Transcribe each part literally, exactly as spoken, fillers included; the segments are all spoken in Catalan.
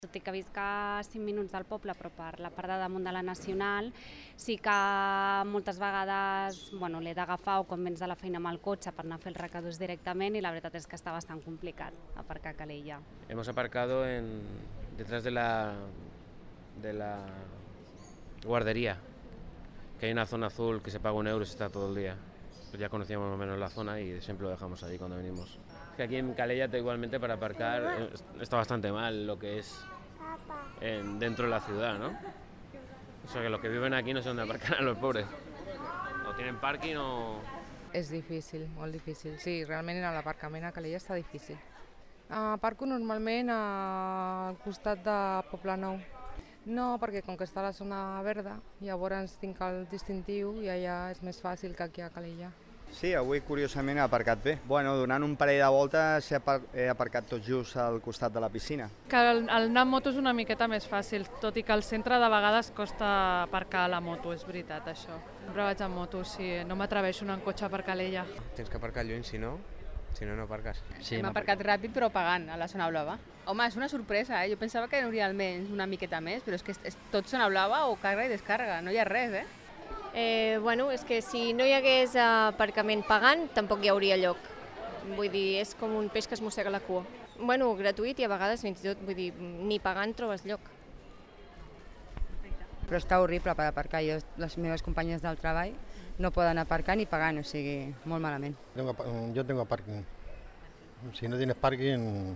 Tot i que visc a cinc minuts del poble, però per la part de damunt de la Nacional, sí que moltes vegades bueno, l'he d'agafar o quan vens de la feina amb el cotxe per anar a fer els recados directament i la veritat és que està bastant complicat aparcar a Calella. Hemos aparcado en, detrás de la, de la guardería, que hay una zona azul que se paga un euro y se está todo el día. Pues ya conocíamos más o menos la zona y siempre lo dejamos ahí cuando venimos. Es que aquí en Calella igualmente para aparcar eh, está bastante mal lo que es en, dentro de la ciudad, ¿no? O sea que los que viven aquí no sé dónde aparcar a los pobres. O tienen parking o... És difícil, molt difícil. Sí, realment en l'aparcament a Calella està difícil. Aparco normalment al costat de Poble Nou. No, perquè com que està a la zona verda, llavors tinc el distintiu i allà és més fàcil que aquí a Calella. Sí, avui curiosament he aparcat bé. Bueno, donant un parell de voltes he, apar he aparcat tot just al costat de la piscina. Que el, el anar amb moto és una miqueta més fàcil, tot i que al centre de vegades costa aparcar la moto, és veritat això. Sempre vaig amb moto, sí, no m'atreveixo a anar en cotxe per Calella. Tens que aparcar lluny, si no, si no, no aparques. Sí, hem aparcat ràpid però pagant a la zona blava. Home, és una sorpresa, eh? Jo pensava que hi hauria almenys una miqueta més, però és que és, és tot zona blava o càrrega i descàrrega, no hi ha res, eh? Eh, bueno, és que si no hi hagués aparcament pagant, tampoc hi hauria lloc. Vull dir, és com un peix que es mossega la cua. Bueno, gratuït i a vegades fins i tot, vull dir, ni pagant trobes lloc. Però està horrible per aparcar. Jo, les meves companyes del treball no poden aparcar ni pagant, o sigui, molt malament. Tengo, yo tengo parking. Si no tienes parking,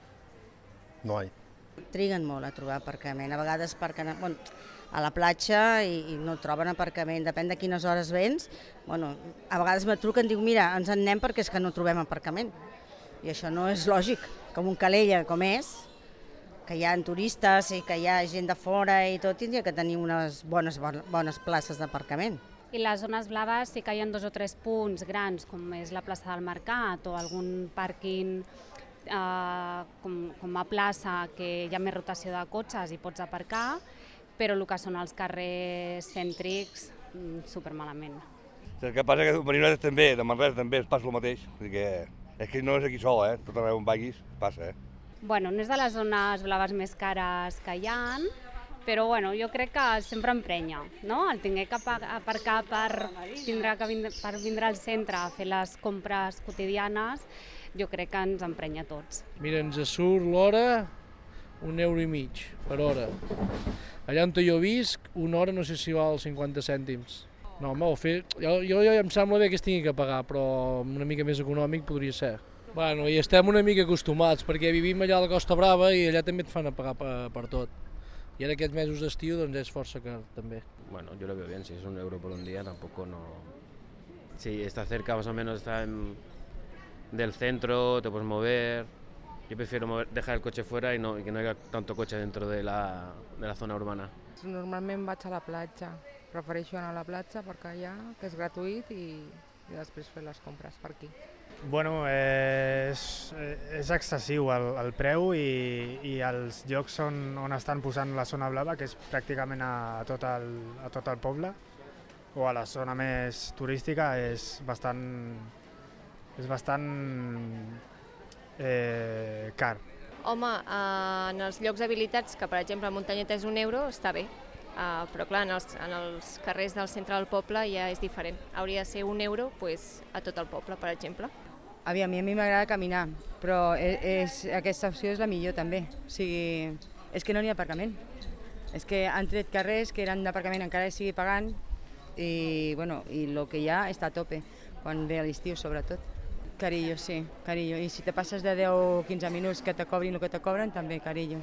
no hay. Triguen molt a trobar aparcament. A vegades aparquen bueno, a la platja i, i no troben aparcament. Depèn de quines hores vens. Bueno, a vegades me truquen i diu, mira, ens en anem perquè és que no trobem aparcament. I això no és lògic. Com un Calella com és, que hi ha turistes i que hi ha gent de fora i tot, tindria que tenir unes bones, bones places d'aparcament. I les zones blaves sí que hi ha dos o tres punts grans, com és la plaça del Mercat o algun pàrquing eh, com, com a plaça que hi ha més rotació de cotxes i pots aparcar, però el que són els carrers cèntrics, supermalament. El que passa és que Marines també, de Manresa també es passa el mateix, perquè és que no és aquí sol, eh? Tot arreu on vagis passa, eh? Bueno, no és de les zones blaves més cares que hi ha, però bueno, jo crec que sempre emprenya, no? El tinguer que aparcar per vindre, per vindre al centre a fer les compres quotidianes, jo crec que ens emprenya a tots. Mira, ens surt l'hora un euro i mig per hora. Allà on jo visc, una hora no sé si val cinquanta cèntims. No, home, ho fer... jo, jo ja em sembla bé que es tingui que pagar, però una mica més econòmic podria ser. Bueno, i estem una mica acostumats, perquè vivim allà a la Costa Brava i allà també et fan a pagar per, per tot. I en aquests mesos d'estiu doncs és força car també. Bueno, yo lo veo bien, si es un euro por un día tampoco no... Si está cerca más o menos, está en... del centro, te puedes mover. Yo prefiero mover, dejar el coche fuera y, no, y que no haya tanto coche dentro de la, de la zona urbana. Normalment vaig a la platja, prefereixo anar a la platja perquè allà, que és gratuït i, i després fer les compres per aquí. Bueno, és, és excessiu el, el preu i, i els llocs on, on estan posant la zona blava, que és pràcticament a tot el, a tot el poble, o a la zona més turística, és bastant, és bastant eh, car. Home, eh, en els llocs habilitats, que per exemple a Muntanyeta és un euro, està bé. Uh, però clar, en els, en els carrers del centre del poble ja és diferent. Hauria de ser un euro pues, a tot el poble, per exemple. Aviam, a mi m'agrada caminar, però és, és, aquesta opció és la millor també. O sigui, és que no n'hi ha aparcament. És que han tret carrers que eren d'aparcament encara que sigui pagant i, bueno, i el que hi ha està a tope, quan ve a l'estiu sobretot. Carillo, sí, carillo. I si te passes de deu o quinze minuts que te cobrin el que te cobren, també carillo.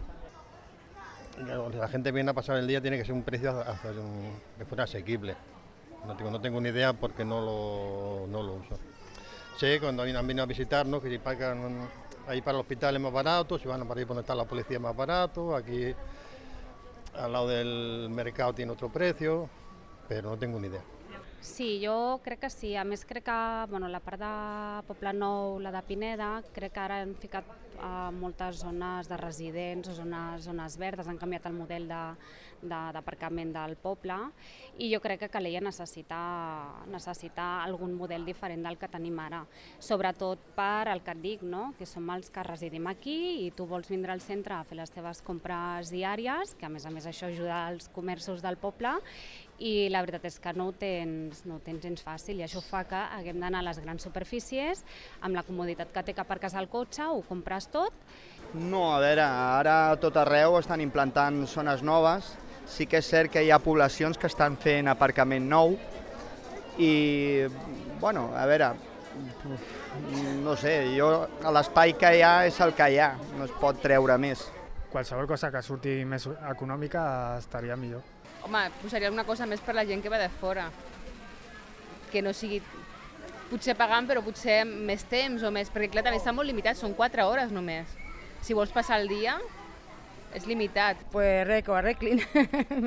Si la gente viene a pasar el día tiene que ser un precio que fuera asequible. No tengo, no tengo ni idea porque no lo, no lo uso. Sé cuando han venido a visitarnos que si pagan ahí para el hospital es más barato, si van para ahí donde está la policía es más barato, aquí al lado del mercado tiene otro precio, pero no tengo ni idea. Sí, jo crec que sí. A més, crec que bueno, la part de Poble Nou, la de Pineda, crec que ara han ficat a moltes zones de residents o zones, zones verdes, han canviat el model d'aparcament de, de, del poble i jo crec que Calella necessita, necessita algun model diferent del que tenim ara, sobretot per el que et dic, no? Que som els que residim aquí i tu vols vindre al centre a fer les teves compres diàries, que a més a més això ajuda als comerços del poble i la veritat és que no ho tens, no ho tens gens fàcil i això fa que haguem d'anar a les grans superfícies amb la comoditat que té que aparques el cotxe, ho compres tot. No, a veure, ara a tot arreu estan implantant zones noves, sí que és cert que hi ha poblacions que estan fent aparcament nou i, bueno, a veure, no sé, jo l'espai que hi ha és el que hi ha, no es pot treure més. Qualsevol cosa que surti més econòmica estaria millor. Home, posaria alguna cosa més per la gent que va de fora, que no sigui potser pagant però potser més temps o més, perquè clar, també està molt limitat, són quatre hores només. Si vols passar el dia, és limitat. Pues res, que ho arreglin.